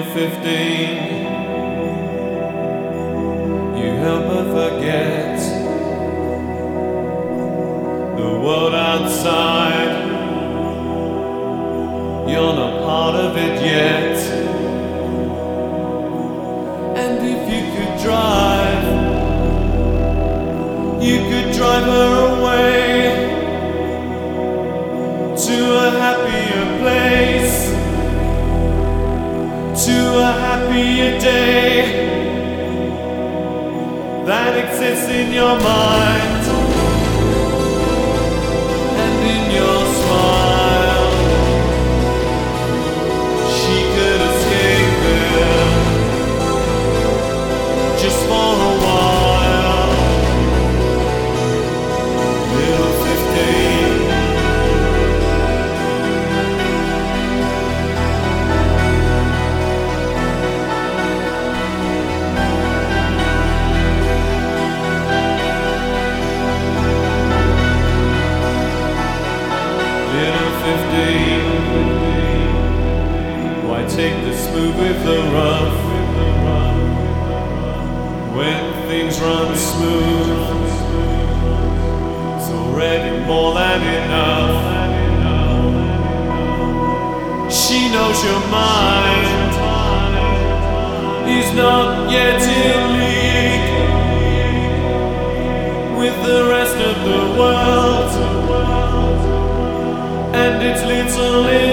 15, you help her forget the world outside. You're not part of it yet. And if you could drive, you could drive her away to a happier place, to a happier day that exists in your mind and in your smile. She could escape there just for a while. Little 15, why take the smooth with the rough when things run smooth? It's already more than enough. She knows your mind is not yet in league with the rest of the world and its little